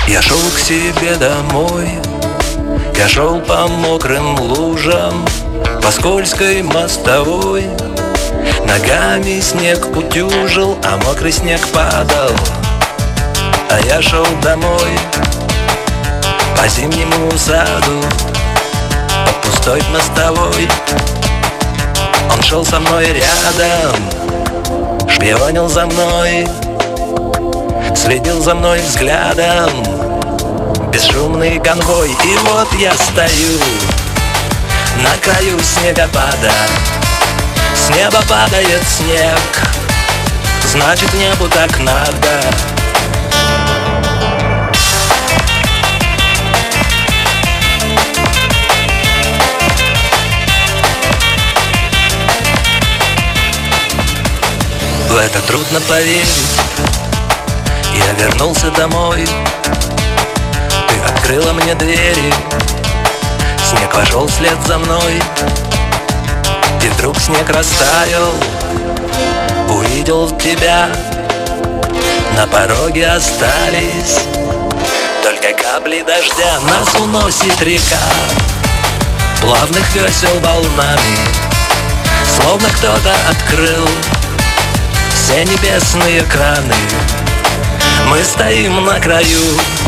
Я шел к себе домой, я шел по мокрым лужам, по скользкой мостовой. Ногами снег утюжил, а мокрый снег падал. А я шел домой по зимнему саду, по пустой мостовой. Он шел со мной рядом, шпионил за мной, следил за мной взглядом. Бесшумный конвой. И вот я стою на краю снегопада. С неба падает снег, значит, небу так надо. В это трудно поверить. Я вернулся домой, ты открыла мне двери, снег вошел вслед за мной. И вдруг снег растаял, увидел тебя, на пороге остались только капли дождя. Нас уносит река плавных весел волнами, словно кто-то открыл все небесные краны. Мы стоим на краю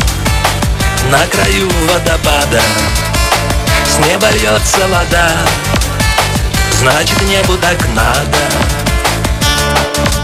водопада. С неба льется вода, значит, небу так надо.